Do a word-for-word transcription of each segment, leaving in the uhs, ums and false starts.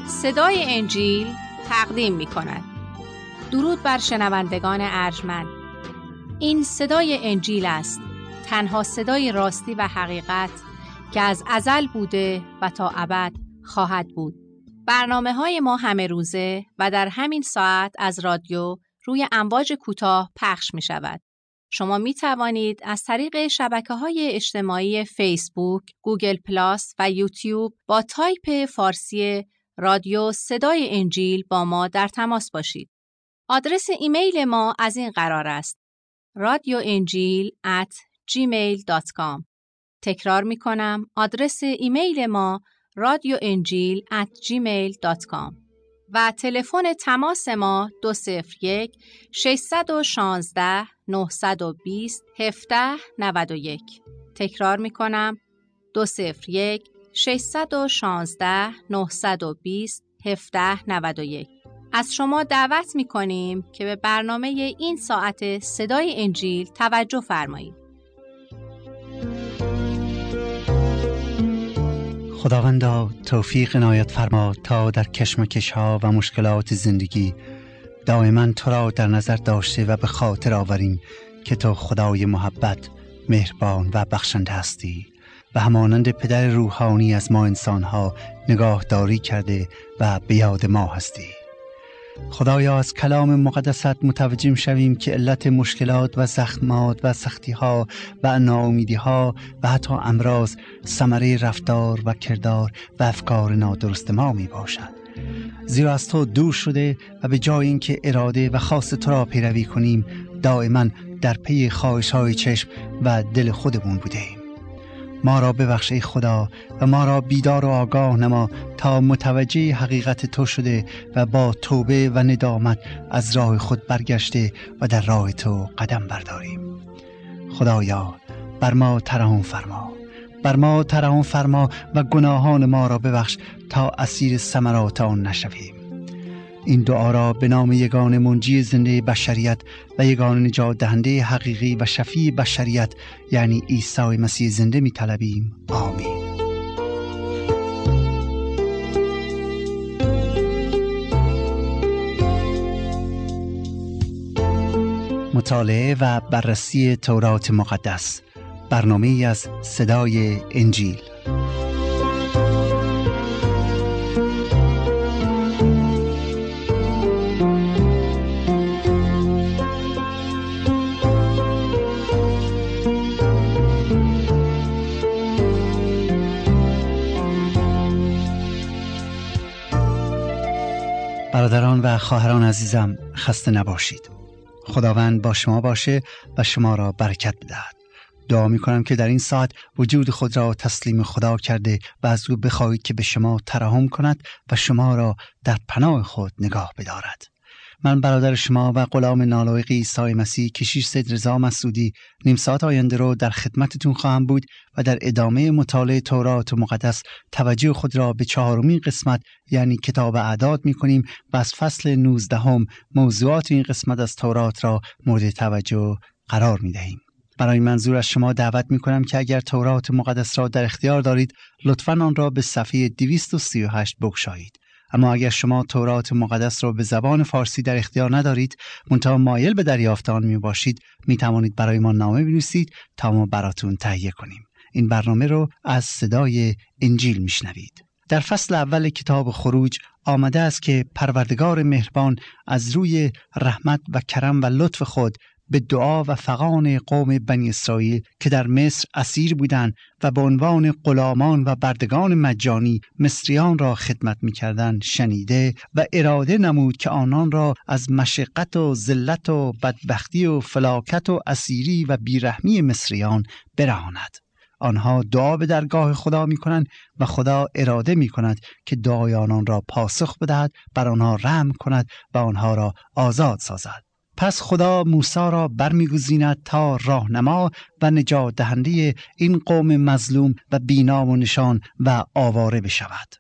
صدای انجیل تقدیم می کند. درود بر شنوندگان ارجمند. این صدای انجیل است، تنها صدای راستی و حقیقت که از ازل بوده و تا ابد خواهد بود. برنامه های ما همه روزه و در همین ساعت از رادیو روی امواج کوتاه پخش می شود. شما می توانید از طریق شبکه‌های اجتماعی فیسبوک، گوگل پلاس و یوتیوب با تایپ فارسی رادیو صدای انجیل با ما در تماس باشید. آدرس ایمیل ما از این قرار است: رادیو انجیل ات جیمیل دات کام. تکرار می کنم، آدرس ایمیل ما رادیو انجیل ات جیمیل دات کام و تلفن تماس ما دو صفر یک ششصد و شانزده نهصد و بیست هفده نود و یک. تکرار می کنم، دو صفر یک ششصد و شانزده نهصد و بیست هفده نود و یک. از شما دعوت می کنیم که به برنامه این ساعت صدای انجیل توجه فرمایید. خداوندا توفیق عنایت فرما تا در کشمکش ها و مشکلات زندگی دائما تو را در نظر داشته و به خاطر آوریم که تو خدای محبت، مهربان و بخشنده هستی و همانند پدر روحانی از ما انسانها نگاهداری کرده و به یاد ما هستی. خدایا، از کلام مقدست متوجه شویم که علت مشکلات و زخمات و سختی‌ها و ناامیدی‌ها و حتی امراض ثمره رفتار و کردار و افکار نادرست ما می باشد. زیرا از تو دور شده و به جای اینکه اراده و خواست تو را پیروی کنیم دائما در پی خواهش‌های چشم و دل خودمون بودیم. ما را ببخش ای خدا و ما را بیدار و آگاه نما تا متوجه حقیقت تو شده و با توبه و ندامت از راه خود برگشته و در راه تو قدم برداریم. خدایا، بر ما ترحم فرما، بر ما ترحم فرما و گناهان ما را ببخش تا اسیر ثمرات آن نشویم. این دعا را به نام یگانه منجی زنده بشریت و یگانه نجات دهنده حقیقی و شفیع بشریت یعنی عیسی مسیح زنده می طلبیم. آمین. مطالعه و بررسی تورات مقدس، برنامه‌ای از صدای انجیل. برادران و خواهران عزیزم، خسته نباشید. خداوند با شما باشه و شما را برکت بدهد. دعا می کنم که در این ساعت وجود خود را تسلیم خدا کرده و از او بخواهید که به شما ترحم کند و شما را در پناه خود نگاه بدارد. من برادر شما و غلام نالایق عیسی مسیح کشیش سید رضا مسعودی نیم ساعت آینده رو در خدمتتون خواهم بود و در ادامه مطالعه تورات مقدس توجه خود را به چهارمین قسمت یعنی کتاب اعداد می کنیم و از فصل نوزدهم موضوعات این قسمت از تورات را مورد توجه قرار می دهیم. برای منظور از شما دعوت می کنم که اگر تورات مقدس را در اختیار دارید لطفاً آن را به صفحه دویست و سی و هشت بگشایید. اما اگر شما تورات مقدس را به زبان فارسی در اختیار ندارید منتها مایل به دریافت آن می باشید می توانید برای ما نامه بنویسید تا ما براتون تهیه کنیم. این برنامه رو از صدای انجیل می شنوید. در فصل اول کتاب خروج آمده است که پروردگار مهربان از روی رحمت و کرم و لطف خود به دعا و فغان قوم بنی اسرائیل که در مصر اسیر بودند و به عنوان غلامان و بردگان مجانی مصریان را خدمت می‌کردند شنیده و اراده نمود که آنان را از مشقت و ذلت و بدبختی و فلاکت و اسیری و بیرحمی مصریان برهاند. آنها دعا به درگاه خدا می‌کنند و خدا اراده می‌کند که دعای آنان را پاسخ بدهد، بر آنها رحم کند و آنها را آزاد سازد. پس خدا موسی را برمیگزیند تا راهنما و نجات دهنده این قوم مظلوم و بی‌نام و نشان و آواره بشود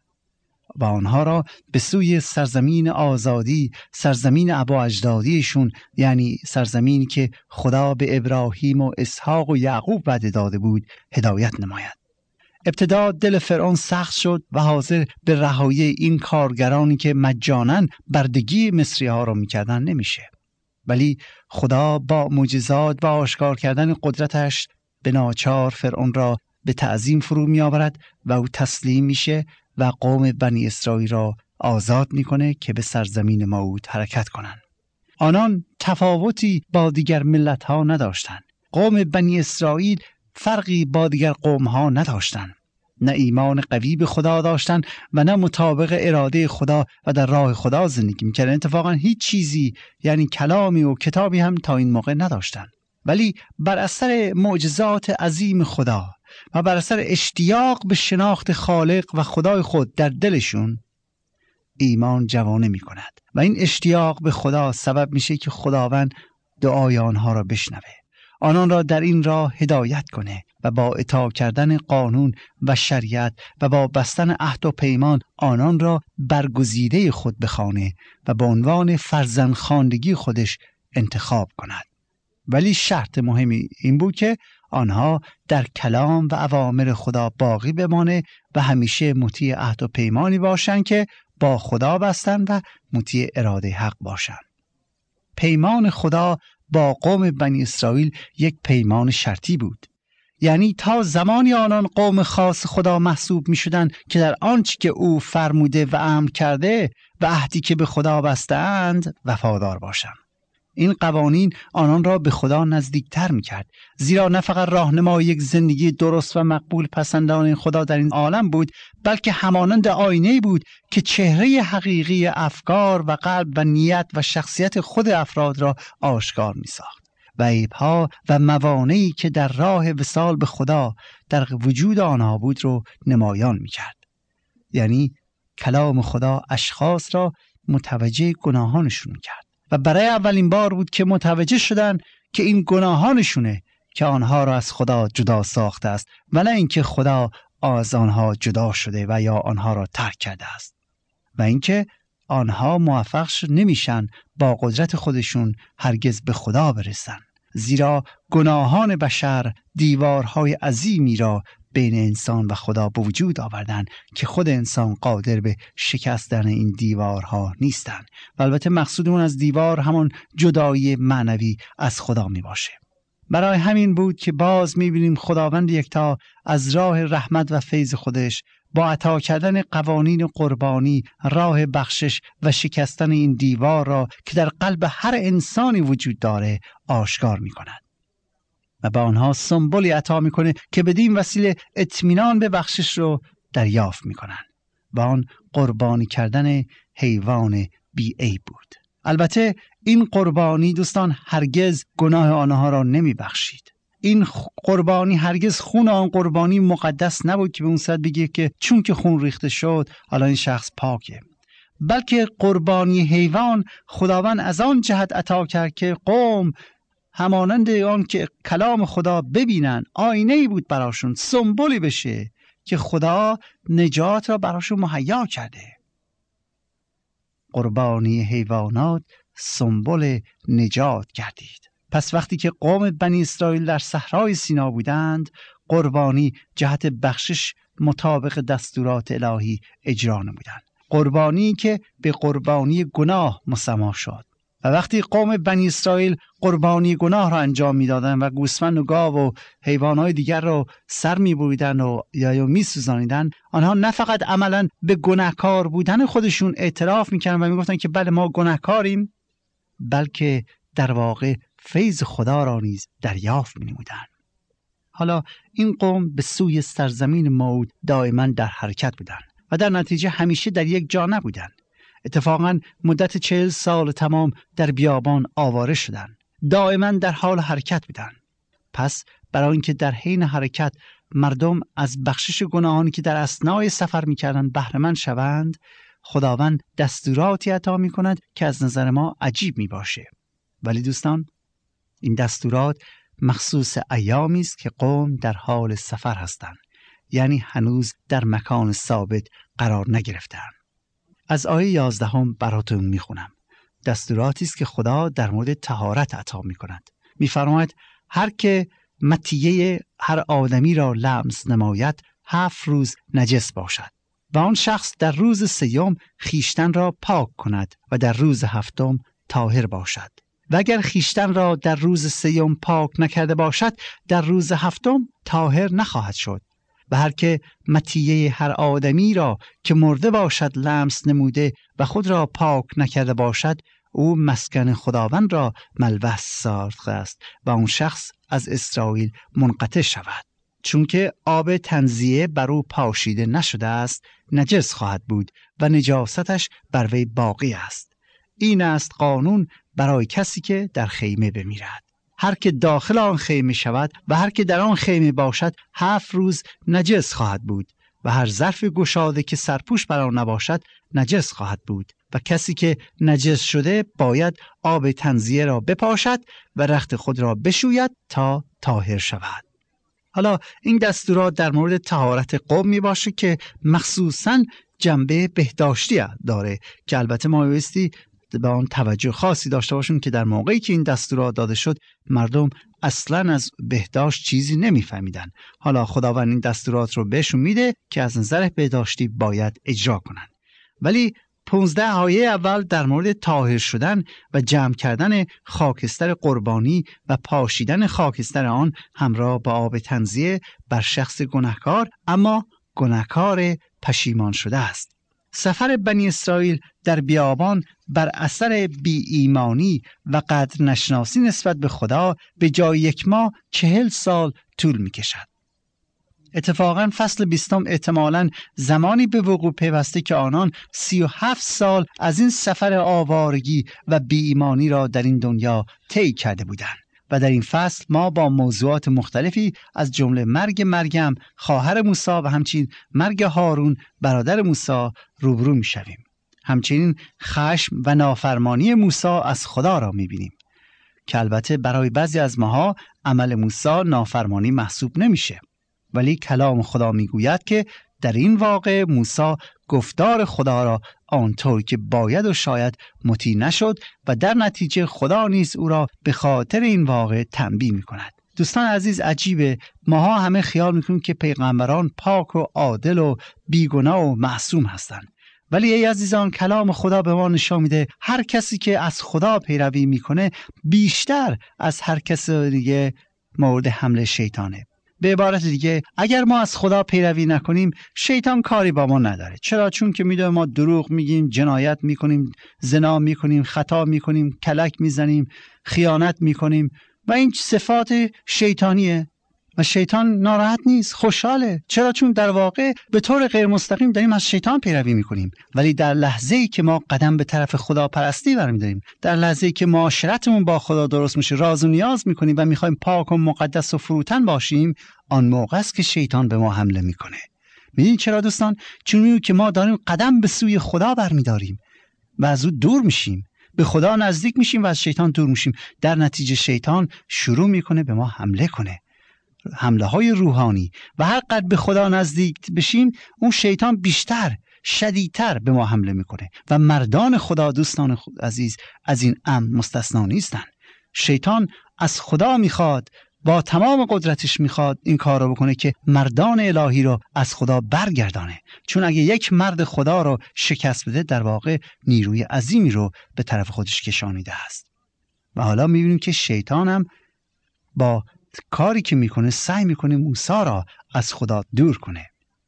و آنها را به سوی سرزمین آزادی، سرزمین ابا اجدادیشون یعنی سرزمینی که خدا به ابراهیم و اسحاق و یعقوب وعده داده بود هدایت نماید. ابتدا دل فرعون سخت شد و حاضر به رهایی این کارگرانی که مجانا بردگی مصری ها را میکردن نمیشه. ولی خدا با معجزات و آشکار کردن قدرتش به ناچار فرعون را به تعظیم فرو می آورد و او تسلیم میشه و قوم بنی اسرائیل را آزاد میکنه که به سرزمین موعود حرکت کنند. آنان تفاوتی با دیگر ملت ها نداشتند. قوم بنی اسرائیل فرقی با دیگر قوم ها نداشتند. نه ایمان قوی به خدا داشتند و نه مطابق اراده خدا و در راه خدا زندگی میکردند. اتفاقا هیچ چیزی یعنی کلامی و کتابی هم تا این موقع نداشتند. ولی بر اثر معجزات عظیم خدا و بر اثر اشتیاق به شناخت خالق و خدای خود در دلشون ایمان جوانه می کند و این اشتیاق به خدا سبب میشه که خداوند دعای آنها را بشنوه، آنان را در این راه هدایت کنه و با اطاعت کردن قانون و شریعت و با بستن عهد و پیمان آنان را برگزیده خود بخوانه و به عنوان فرزند خواندگی خودش انتخاب کند. ولی شرط مهمی این بود که آنها در کلام و اوامر خدا باقی بمانه و همیشه مطیع عهد و پیمانی باشند که با خدا بستن و مطیع اراده حق باشند. پیمان خدا با قوم بنی اسرائیل یک پیمان شرطی بود. یعنی تا زمانی آنان قوم خاص خدا محسوب می شدند که در آنچه که او فرموده و امر کرده و عهدی که به خدا بستند وفادار باشند. این قوانین آنان را به خدا نزدیکتر می کرد، زیرا نه فقط راهنمای یک زندگی درست و مقبول پسندان خدا در این عالم بود، بلکه همانند آینه بود که چهره حقیقی افکار و قلب و نیت و شخصیت خود افراد را آشکار می ساخت و عیب‌ها و موانعی که در راه وصال به خدا در وجود آنها بود رو نمایان می کرد. یعنی کلام خدا اشخاص را متوجه گناهانشون می کرد و برای اولین بار بود که متوجه شدن که این گناهانشونه که آنها را از خدا جدا ساخته است و نه اینکه خدا از آنها جدا شده و یا آنها را ترک کرده است و اینکه آنها موفق نمیشن با قدرت خودشون هرگز به خدا برسن، زیرا گناهان بشر دیوارهای عظیمی را بین انسان و خدا به وجود آوردن که خود انسان قادر به شکستن این دیوارها نیستن و البته مقصودمون از دیوار همون جدایی معنوی از خدا می باشه. برای همین بود که باز می بینیم خداوند یکتا از راه رحمت و فیض خودش با عطا کردن قوانین قربانی راه بخشش و شکستن این دیوار را که در قلب هر انسانی وجود داره آشکار می کند و به آنها سمبولی عطا میکنه که بدین وسیله اطمینان به بخشش رو دریافت میکنن و آن قربانی کردن حیوان بی عیب بود. البته این قربانی دوستان هرگز گناه آنها را نمی بخشید. این قربانی هرگز خون آن قربانی مقدس نبود که به اون صورت بگه که چون که خون ریخته شد حالا این شخص پاکه، بلکه قربانی حیوان خداوند از آن جهت عطا کرد که قوم همانند آن که کلام خدا ببینن آینه‌ای بود براشون، سمبولی بشه که خدا نجات را براشون مهیا کرده. قربانی حیوانات سمبل نجات گردید. پس وقتی که قوم بنی اسرائیل در صحرای سینا بودند، قربانی جهت بخشش مطابق دستورات الهی اجرا نمودند. قربانی که به قربانی گناه مسما شد. و وقتی قوم بنی اسرائیل قربانی گناه را انجام میدادند و گوسفند و گاو و حیوانات دیگر را سر میبریدند و یا میسوزانیدند، آنها نه فقط عملاً به گناهکار بودن خودشون اعتراف میکردند و میگفتند که بله ما گناهکاریم، بلکه در واقع فیض خدا را نیز دریافت می‌نمودند. حالا این قوم به سوی سرزمین موعود دائما در حرکت بودند و در نتیجه همیشه در یک جا نبودند. اتفاقاً مدت چهل سال تمام در بیابان آواره شدند. دائما در حال حرکت بودند. پس برای اینکه در حین حرکت مردم از بخشش گناهانی که در اثنای سفر می‌کردند بهره مند شوند، خداوند دستوراتی عطا می‌کند که از نظر ما عجیب می‌باشه. ولی دوستان این دستورات مخصوص ایامی است که قوم در حال سفر هستند، یعنی هنوز در مکان ثابت قرار نگرفتند. از آیه یازدهم براتون میخونم. دستوراتی است که خدا در مورد طهارت عطا میکند. میفرماید هر که مطیه هر آدمی را لمس نماید هفت روز نجس باشد و آن شخص در روز سیوم خیشتن را پاک کند و در روز هفتم طاهر باشد. و اگر خیشتن را در روز سیوم پاک نکرده باشد در روز هفتم طاهر نخواهد شد. و هر که مطیه هر آدمی را که مرده باشد لمس نموده و خود را پاک نکرده باشد او مسکن خداوند را ملوث ساخته است و اون شخص از اسرائیل منقطع شود. چون که آب تنزیه بر او پاشیده نشده است نجس خواهد بود و نجاستش بر وی باقی است. این است قانون برای کسی که در خیمه بمیرد. هر که داخل آن خیمه شود و هر که در آن خیمه باشد هفت روز نجس خواهد بود و هر ظرف گشاده که سرپوش بر آن نباشد نجس خواهد بود و کسی که نجس شده باید آب تنزیه را بپاشد و رخت خود را بشوید تا طاهر شود. حالا این دستورات در مورد طهارت قوم می باشه که مخصوصاً جنبه بهداشتی داره که البته ما بایستی به آن توجه خاصی داشته باشیم که در موقعی که این دستورات داده شد مردم اصلاً از بهداشت چیزی نمیفهمیدن. حالا خداوند این دستورات رو بهشون میده که از نظر بهداشتی باید اجرا کنن. ولی پونزده آیه اول در مورد طاهر شدن و جمع کردن خاکستر قربانی و پاشیدن خاکستر آن همراه با آب تنزیه بر شخص گناهکار اما گناهکار پشیمان شده است. سفر بنی اسرائیل در بیابان بر اثر بی ایمانی و قدر نشناسی نسبت به خدا به جای یک ماه چهل سال طول می کشد. اتفاقاً فصل بیستم احتمالاً زمانی به وقوع پیوسته که آنان سی و هفت سال از این سفر آوارگی و بی ایمانی را در این دنیا طی کرده بودند. و در این فصل ما با موضوعات مختلفی از جمله مرگ مریم خواهر موسی و همچنین مرگ هارون برادر موسی روبرو می شویم. همچنین خشم و نافرمانی موسی از خدا را می بینیم که البته برای بعضی از ماها عمل موسی نافرمانی محسوب نمیشه، ولی کلام خدا می گوید که در این واقع موسی گفتار خدا را آنطور که باید و شاید مطیع نشد و در نتیجه خدا نیز او را به خاطر این واقع تنبیه می کند. دوستان عزیز، عجیبه ماها همه خیال میکنیم که پیغمبران پاک و عادل و بیگناه و معصوم هستند، ولی ای عزیزان کلام خدا به ما نشان میده هر کسی که از خدا پیروی میکنه بیشتر از هر کس دیگه مورد حمله شیطانه. به عبارت دیگه اگر ما از خدا پیروی نکنیم شیطان کاری با ما نداره. چرا؟ چون که میدونه ما دروغ میگیم، جنایت میکنیم، زنا میکنیم، خطا میکنیم، کلک میزنیم، خیانت میکنیم و این صفات شیطانیه و شیطان ناراحت نیست، خوشحاله. چرا؟ چون در واقع به طور غیر مستقیم داریم از شیطان پیروی میکنیم. ولی در لحظه‌ای که ما قدم به طرف خدا پرستی برمی‌داریم، در لحظه‌ای که معاشرتمون با خدا درست میشه، راز و نیاز میکنیم و میخوایم پاک و مقدس و فروتن باشیم، آن موقع است که شیطان به ما حمله میکنه. میدونید چرا دوستان؟ چون میدونید که ما داریم قدم به سوی خدا برمی‌داریم و از او دور میشیم، به خدا نزدیک میشیم و از شیطان دور میشیم. در نتیجه شیطان شروع میکنه به ما حمله کنه، حمله های روحانی، و هر قدر به خدا نزدیک بشیم اون شیطان بیشتر شدیدتر به ما حمله میکنه و مردان خدا دوستان عزیز از این امر مستثنا نیستن. شیطان از خدا میخواد، با تمام قدرتش میخواد این کار رو بکنه که مردان الهی رو از خدا برگردانه، چون اگه یک مرد خدا رو شکست بده در واقع نیروی عظیمی رو به طرف خودش کشانیده است. و حالا میبینیم که شیطان هم با کاری که میکنه سعی میکنه موسی را از خدا دور کنه.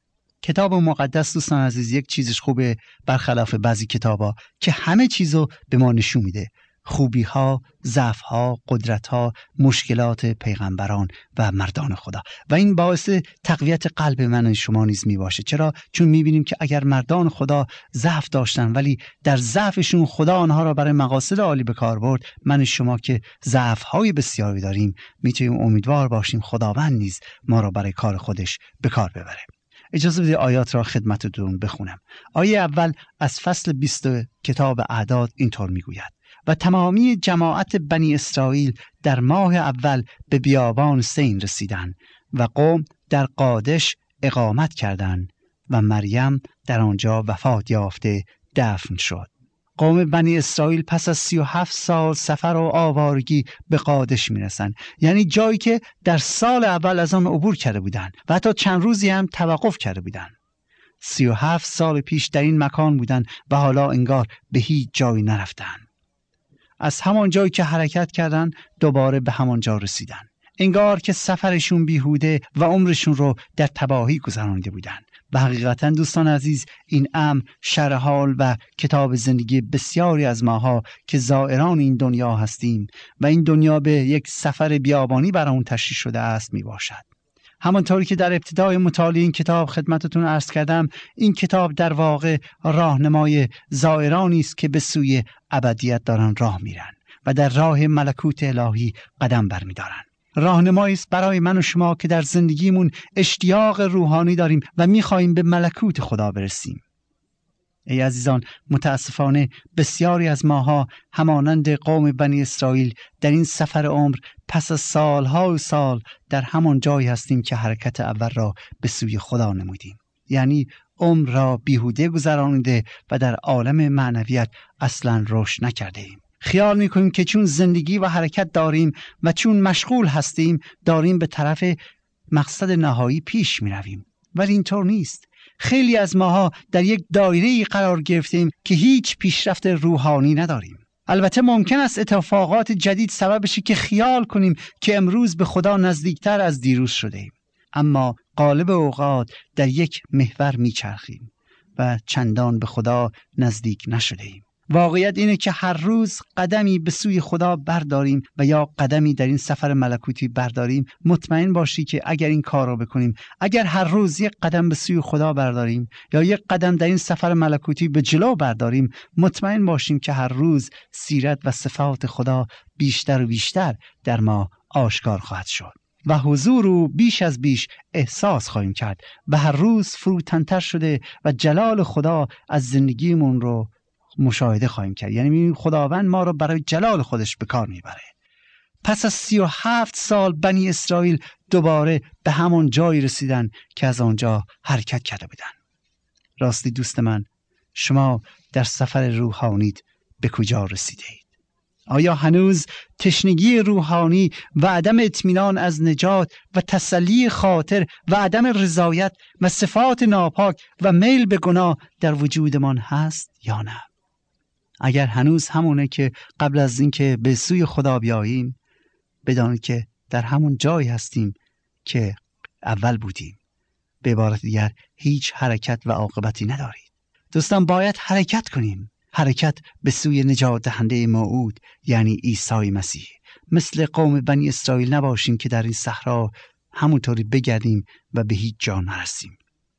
کتاب مقدس دوستان عزیز یک چیزش خوبه برخلاف بعضی کتابا که همه چیزو به ما نشون میده، خوبی ها، ضعف ها، قدرت ها، مشکلات پیغمبران و مردان خدا، و این باعث تقویت قلب من و شما نیز می باشه. چرا؟ چون می بینیم که اگر مردان خدا ضعف داشتن ولی در ضعفشون خدا آنها را برای مقاصد عالی به کار برد، من و شما که ضعف های بسیاری داریم میتونیم امیدوار باشیم خداوند نیز ما را برای کار خودش به کار ببره. اجازه بدید آیات را خدمتتون بخونم. آیه اول از فصل بیست کتاب اعداد اینطور میگوید: و تمامی جماعت بنی اسرائیل در ماه اول به بیابان سین رسیدند و قوم در قادش اقامت کردند و مریم در آنجا وفات یافته دفن شد. قوم بنی اسرائیل پس از سی و هفت سال سفر و آوارگی به قادش میرسن، یعنی جایی که در سال اول از آن عبور کرده بودن و حتی چند روزی هم توقف کرده بودن. سی و هفت سال پیش در این مکان بودن و حالا انگار به هیچ جایی نرفتن. از همان جایی که حرکت کردن دوباره به همان جا رسیدن. انگار که سفرشون بیهوده و عمرشون رو در تباهی گذرانده بودن. و حقیقتا دوستان عزیز، این امر شرح حال و کتاب زندگی بسیاری از ماها که زائران این دنیا هستیم و این دنیا به یک سفر بیابانی برامون تشریح شده است می باشد. همانطوری که در ابتدای مطالعه این کتاب خدمتتون عرض کردم، این کتاب در واقع راهنمای زائرانی است که به سوی ابدیت دارن راه میرن و در راه ملکوت الهی قدم برمیدارن. راهنمایی است برای من و شما که در زندگیمون اشتیاق روحانی داریم و می‌خوایم به ملکوت خدا برسیم. ای عزیزان، متاسفانه بسیاری از ماها همانند قوم بنی اسرائیل در این سفر عمر پس از سالها و سال در همان جایی هستیم که حرکت اول را به سوی خدا نمودیم. یعنی عمر را بیهوده گذرانیده و در عالم معنویت اصلاً رشد نکرده ایم. خیال میکنیم که چون زندگی و حرکت داریم و چون مشغول هستیم داریم به طرف مقصد نهایی پیش میرویم، ولی اینطور نیست. خیلی از ماها در یک دایره‌ای قرار گرفتیم که هیچ پیشرفت روحانی نداریم. البته ممکن است اتفاقات جدید سبب بشه که خیال کنیم که امروز به خدا نزدیکتر از دیروز شده ایم، اما غالب اوقات در یک محور میچرخیم و چندان به خدا نزدیک نشده ایم. واقعیت اینه که هر روز قدمی به سوی خدا برداریم و یا قدمی در این سفر ملکوتی برداریم. مطمئن باشی که اگر این کار رو بکنیم، اگر هر روز یک قدم به سوی خدا برداریم یا یک قدم در این سفر ملکوتی به جلو برداریم، مطمئن باشیم که هر روز سیرت و صفات خدا بیشتر و بیشتر در ما آشکار خواهد شد و حضور او بیش از بیش احساس خواهیم کرد و هر روز فروتن‌تر شده و جلال خدا از زندگیمون رو مشاهده خواهیم کرد. یعنی خداوند ما رو برای جلال خودش به کار میبره. پس از سی و هفت سال بنی اسرائیل دوباره به همون جایی رسیدن که از آنجا حرکت کرده بودن. راستی دوست من، شما در سفر روحانیت به کجا رسیده اید؟ آیا هنوز تشنگی روحانی و عدم اطمینان از نجات و تسلی خاطر و عدم رضایت و صفات ناپاک و میل به گناه در وجودمان هست یا نه؟ اگر هنوز همونه که قبل از اینکه به سوی خدا بیاییم، بدانید که در همون جایی هستیم که اول بودیم. به عبارت دیگر هیچ حرکت و عاقبتی ندارید. دوستان، باید حرکت کنیم. حرکت به سوی نجات دهنده موعود، یعنی عیسی مسیح. مثل قوم بنی اسرائیل نباشیم که در این صحرا همونطوری بگردیم و به هیچ جا نرسیم.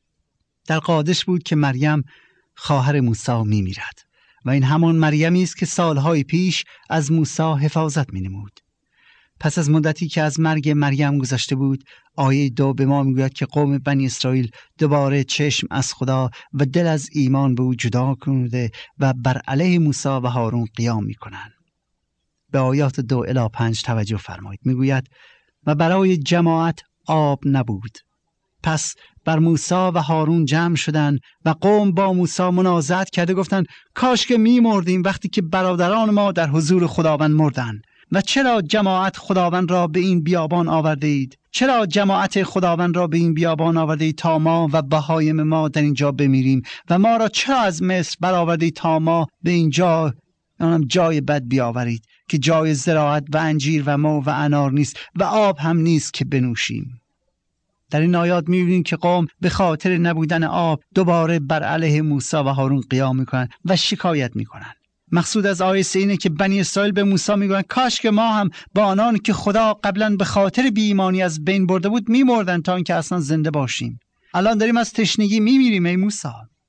در قادش بود که مریم خواهر موسی می میرد و این همان مریمی است که سالهای پیش از موسی حفاظت می نمود. پس از مدتی که از مرگ مریم گذشته بود، آیه دو به ما میگوید که قوم بنی اسرائیل دوباره چشم از خدا و دل از ایمان به او جدا کننده و بر علیه موسی و هارون قیام میکنند. به آیات دو الی پنج توجه فرمایید. میگوید و برای جماعت آب نبود، پس بر موسی و هارون جمع شدند و قوم با موسی منازعت کرده گفتند کاش که میمردیم وقتی که برادران ما در حضور خداوند مردند. و چرا جماعت خداوند را به این بیابان آورده اید؟ چرا جماعت خداوند را به این بیابان آورده اید تا ما و بهایم ما در اینجا بمیریم؟ و ما را چرا از مصر برآورده اید تا ما به اینجا جای بد بیاورید که جای زراعت و انجیر و مو و انار نیست و آب هم نیست که بنوشیم؟ در این آیات می‌بینیم که قوم به خاطر نبودن آب دوباره بر علیه موسی و هارون قیام میکنن و شکایت میکنن. مقصود از آیه سه اینه که بنی اسرائیل به موسی میگن کاش که ما هم با آنان که خدا قبلا به خاطر بی ایمانی از بین برده بود میمردن تا اینکه اصلا زنده باشیم. الان داریم از تشنگی میمیریم ای موسی.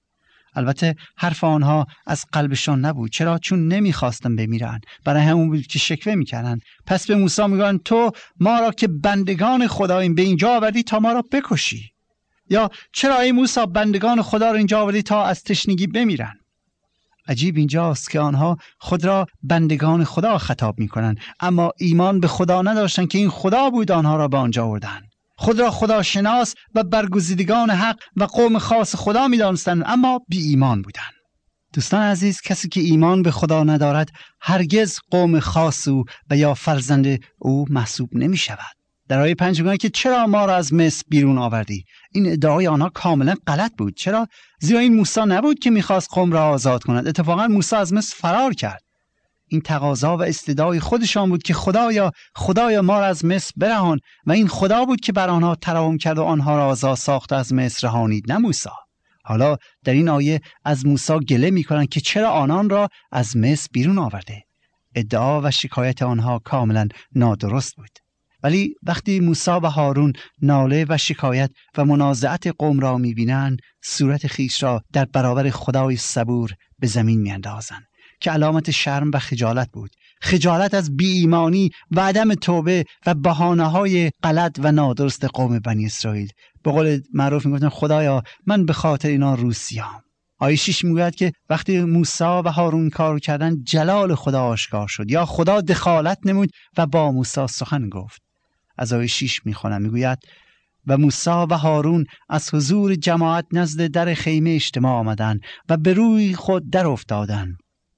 البته حرف آنها از قلبشان نبود. چرا؟ چون نمیخواستن بمیرن. برای همون بود که شکوه میکردن. پس به موسی میگن تو ما را که بندگان خداییم به اینجا آوردی تا ما را بکشی؟ یا چرا ای موسی بندگان خدا را اینجا آوردی تا از تشنگی بمیرن؟ عجیب اینجاست که آنها خود را بندگان خدا خطاب میکنن، اما ایمان به خدا نداشتن که این خدا بود آنها را به آنجا آوردن. خود را خدا شناس و برگزیدگان حق و قوم خاص خدا می‌دانستند، اما بی ایمان بودند. دوستان عزیز، کسی که ایمان به خدا ندارد هرگز قوم خاص او و یا فرزند او محسوب نمی شود. در آیه پنج میگه که چرا ما را از مصر بیرون آوردی؟ این ادعای آنها کاملا غلط بود. چرا؟ زیرا این موسی نبود که میخواست قوم را آزاد کند. اتفاقا موسی از مصر فرار کرد. این تقاضا و استدعای خودشان بود که خدایا خدایا ما را از مصر برهان، و این خدا بود که بر آنها ترحم کرد و آنها را آزاد ساخت، از مصر رهانید، نه موسی. حالا در این آیه از موسی گله میکنند که چرا آنان را از مصر بیرون آورده. ادعا و شکایت آنها کاملا نادرست بود. ولی وقتی موسی و هارون ناله و شکایت و منازعت قوم را میبینند، صورت خیش را در برابر خدای صبور به زمین میاندازند که علامت شرم و خجالت بود. خجالت از بی ایمانی و عدم توبه و بهانه‌های غلط و نادرست قوم بنی اسرائیل. به قول معروف میگفتن خدایا من به خاطر اینا روسیام. آیه شش میگوید که وقتی موسی و هارون کار کردن جلال خدا آشکار شد، یا خدا دخالت نمود و با موسی سخن گفت. از آیه شش میخونم، میگوید و موسی و هارون از حضور جماعت نزد در خیمه اجتماع آمدند و به روی خود در افتادند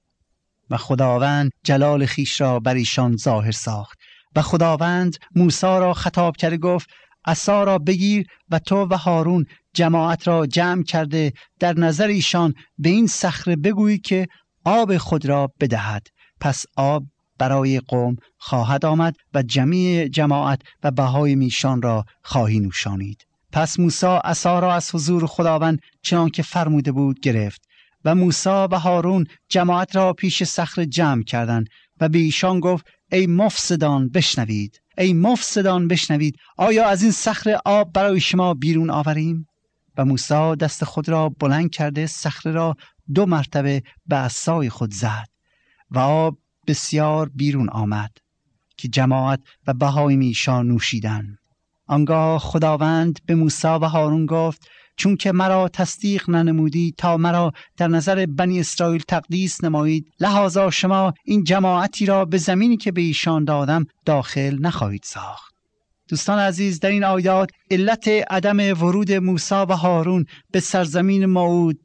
و خداوند جلال خیش را بر ایشان ظاهر ساخت. و خداوند موسی را خطاب کرده گفت عصا را بگیر و تو و هارون جماعت را جمع کرده در نظر ایشان به این صخره بگویی که آب خود را بدهد. پس آب برای قوم خواهد آمد و جمیع جماعت و بهای میشان را خواهی نوشانید. پس موسی عصا را از حضور خداوند چنان که فرموده بود گرفت و موسی و هارون جماعت را پیش صخره جمع کردند و به ایشان گفت ای مفسدان بشنوید، ای مفسدان بشنوید، آیا از این صخره آب برای شما بیرون آوریم؟ و موسی دست خود را بلند کرده صخره را دو مرتبه به عصای خود زد و آب بسیار بیرون آمد که جماعت و بهایم ایشان نوشیدند. آنگاه خداوند به موسی و هارون گفت چون که مرا تصدیق ننمودی تا مرا در نظر بنی اسرائیل تقدیس نمایید، لحاظا شما این جماعتی را به زمینی که به ایشان دادم داخل نخواهید ساخت. دوستان عزیز، در این آیات علت عدم ورود موسی و هارون به سرزمین موعود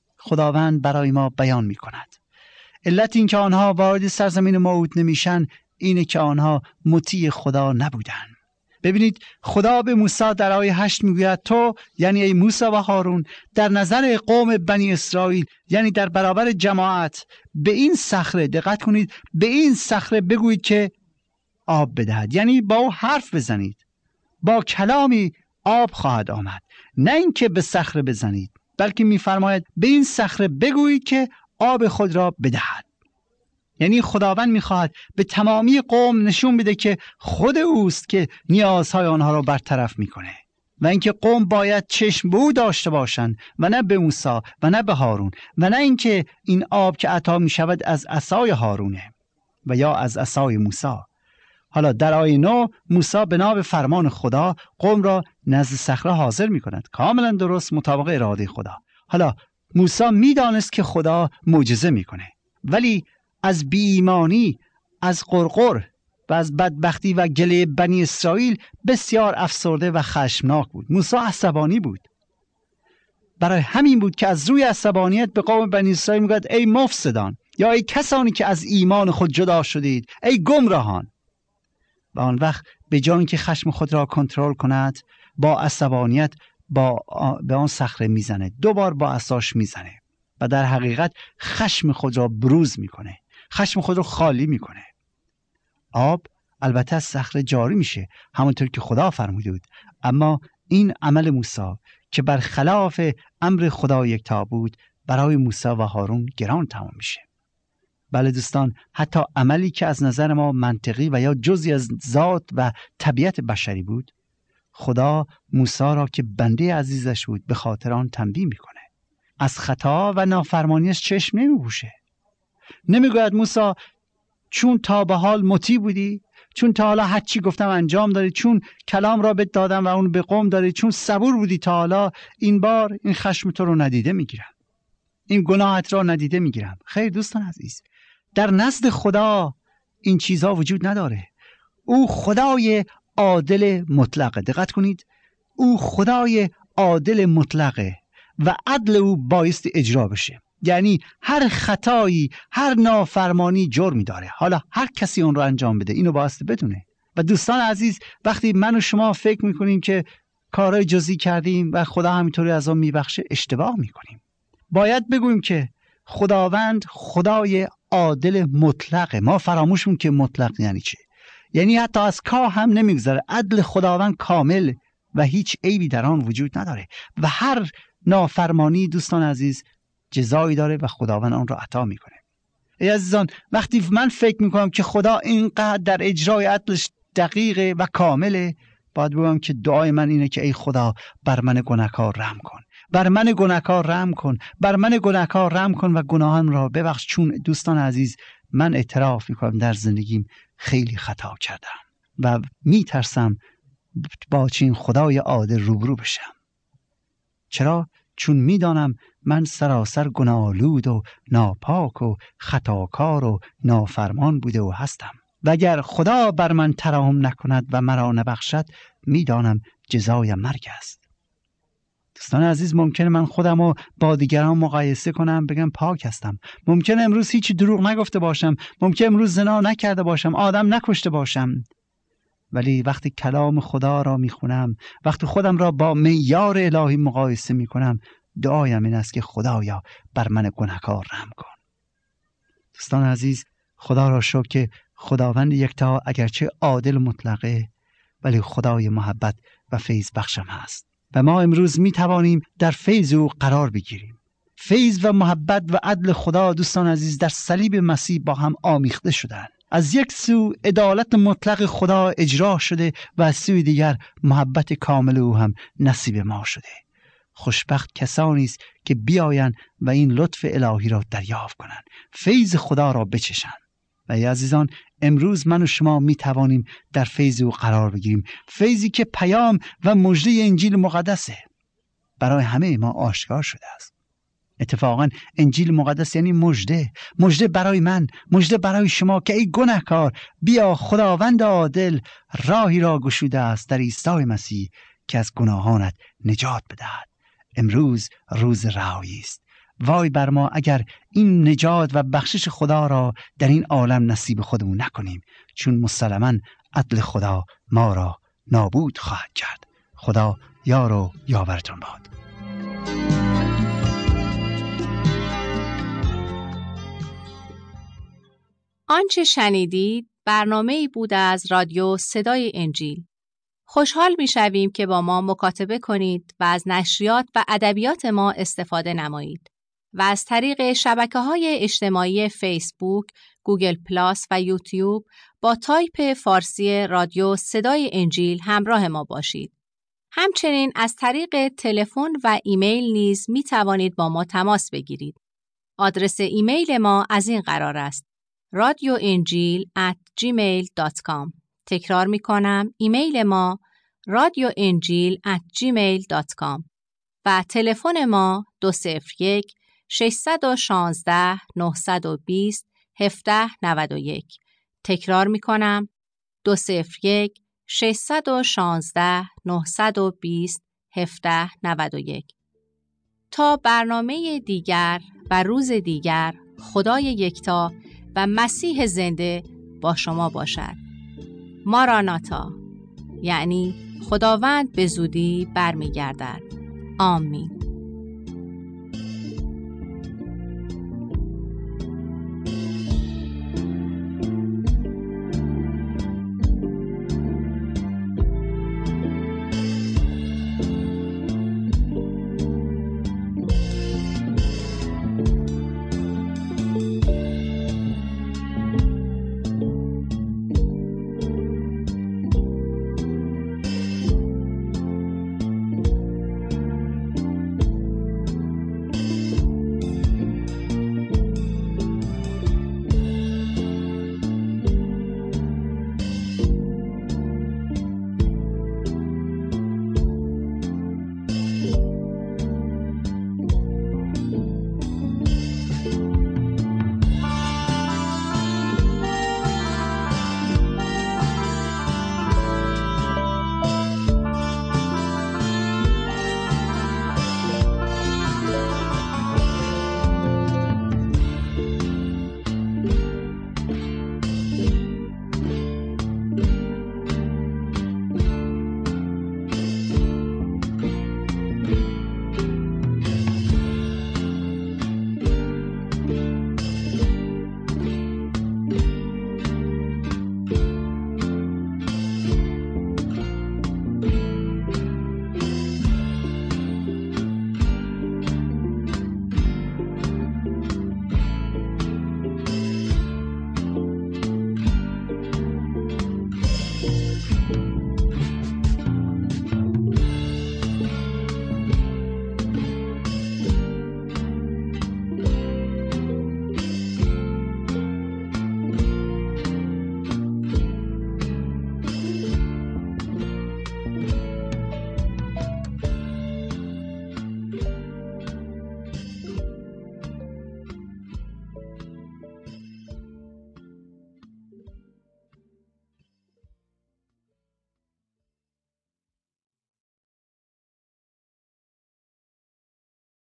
خداوند برای ما بیان می کند. علت این که آنها وارد سرزمین موعود نمیشن اینه که آنها مطیع خدا نبودن. ببینید خدا به موسی در آیه هشت میگوید تو، یعنی ای موسی و هارون، در نظر قوم بنی اسرائیل، یعنی در برابر جماعت، به این صخره، دقت کنید، به این صخره بگویید که آب بدهد. یعنی با او حرف بزنید، با کلامی آب خواهد آمد، نه اینکه به صخره بزنید، بلکه میفرماید به این صخره بگویید که آب خود را بدهد. یعنی خداوند میخواهد به تمامی قوم نشون بده که خود اوست که نیازهای آنها را برطرف میکنه و اینکه قوم باید چشم به او داشته باشند و نه به موسی و نه به هارون، و نه اینکه این آب که عطا میشود از عصای هارونه و یا از عصای موسی. حالا در آیه نو موسی بنا به فرمان خدا قوم را نزد صخره حاضر میکند، کاملا درست مطابق اراده خدا. حالا موسی میدانست که خدا معجزه میکنه، ولی از بی ایمانی، از قرقر و از بدبختی و گله بنی اسرائیل بسیار افسرده و خشمناک بود. موسی عصبانی بود. برای همین بود که از روی عصبانیت به قوم بنی اسرائیل میگوید ای مفسدان، یا ای کسانی که از ایمان خود جدا شدید، ای گمراهان. و آن وقت به جای اینکه خشم خود را کنترل کند، با عصبانیت با به آن صخره میزنه، دوبار با عصاش میزنه و در حقیقت خشم خود را بروز میکنه، خشم خود را خالی میکنه. آب البته از صخره جاری میشه همونطور که خدا فرموده بود، اما این عمل موسی که برخلاف امر خدا یکتا بود برای موسی و هارون گران تمام میشه. بله دوستان، حتی عملی که از نظر ما منطقی و یا جزئی از ذات و طبیعت بشری بود، خدا موسی را که بنده عزیزش بود به خاطر آن تنبیه میکنه. از خطا و نافرمانیش چشم نمیپوشه. نمیگوید موسی چون تا به حال مطیع بودی، چون تا حالا هر چی گفتم انجام داری، چون کلام را بهت دادم و اون به قوم داری، چون صبور بودی تا حالا، این بار این خشم تو رو ندیده میگیرم، این گناهت را ندیده میگیرم. خیر دوستان عزیز، در نزد خدا این چیزها وجود نداره. او خدای عادل مطلقه. دقت کنید، او خدای عادل مطلقه و عدل او بایستی اجرا بشه. یعنی هر خطایی، هر نافرمانی جرمی داره. حالا هر کسی اون رو انجام بده، اینو بایستی بدونه. و دوستان عزیز، وقتی من و شما فکر میکنیم که کارهای جزئی کردیم و خدا همینطوری از آن میبخشه، اشتباه میکنیم. باید بگوییم که خداوند خدای عادل مطلقه. ما فراموشیم که مطلق یعنی چه؟ یعنی حتی از کاه هم نمیگذاره. عدل خداوند کامل و هیچ عیبی در آن وجود نداره و هر نافرمانی دوستان عزیز جزایی داره و خداوند آن را عطا میکنه. ای عزیزان، وقتی من فکر میکنم که خدا اینقدر در اجرای عدلش دقیقه و کامله، باید بگم که دعای من اینه که ای خدا بر من گناهکار رحم کن، بر من گناهکار رحم کن، بر من گناهکار رحم کن و گناهان را ببخش. چون دوستان عزیز، من اعتراف میکنم در زندگیم خیلی خطا کردم و میترسم با چین خدای عادل روبرو بشم. چرا؟ چون میدانم من سراسر گناه‌آلود و ناپاک و خطاکار و نافرمان بوده و هستم و اگر خدا بر من ترحم نکند و مرا نبخشد، میدانم جزای مرگ است. دوستان عزیز، ممکنه من خودم رو با دیگران مقایسه کنم، بگم پاک هستم. ممکنه امروز هیچ دروغ نگفته باشم، ممکنه امروز زنا نکرده باشم، آدم نکشته باشم، ولی وقتی کلام خدا را میخونم، وقتی خودم را با معیار الهی مقایسه میکنم، دعایم این است که خدایا بر من گناهکار رحم کن. دوستان عزیز، خدا را شکر که خداوند یکتا اگرچه عادل مطلقه، ولی خدای محبت و فیض بخشم هست و ما امروز می توانیم در فیض او قرار بگیریم. فیض و محبت و عدل خدا دوستان عزیز در صلیب مسیح با هم آمیخته شدند. از یک سو عدالت مطلق خدا اجرا شده و از سوی دیگر محبت کامل او هم نصیب ما شده. خوشبخت کسانی است که بیایند و این لطف الهی را دریافت کنند، فیض خدا را بچشند. و ای عزیزان، امروز من و شما می توانیم در فیض او قرار بگیریم، فیضی که پیام و مژده انجیل مقدسه برای همه ما آشکار شده است. اتفاقا انجیل مقدس یعنی مژده، مژده برای من، مژده برای شما که ای گناهکار، بیا خداوند عادل راهی را گشوده است در عیسی مسیح که از گناهانت نجات بدهد. امروز روز رهایی است. وای بر ما اگر این نجات و بخشش خدا را در این عالم نصیب خودمون نکنیم، چون مسلماً عدل خدا ما را نابود خواهد کرد. خدا یار و یاورتون باد. آنچه شنیدید برنامه‌ای بود از رادیو صدای انجیل. خوشحال می‌شویم که با ما مکاتبه کنید و از نشریات و ادبیات ما استفاده نمایید و از طریق شبکه‌های اجتماعی فیسبوک، گوگل پلاس و یوتیوب با تایپ فارسی رادیو صدای انجیل همراه ما باشید. همچنین از طریق تلفن و ایمیل نیز می توانید با ما تماس بگیرید. آدرس ایمیل ما از این قرار است: رادیو انجیل ات جیمیل دات کام. تکرار می کنم، ایمیل ما رادیو انجیل ات جیمیل دات کام و تلفن ما دو صفر یک ششصد و شانزده نهصد و بیست هفده نود و یک. تکرار می کنم، دو صفر یک ششصد و شانزده نهصد و بیست هفده نود و یک. تا برنامه دیگر و روز دیگر، خدای یکتا و مسیح زنده با شما باشد. ماراناتا، یعنی خداوند به زودی برمیگردد. آمین.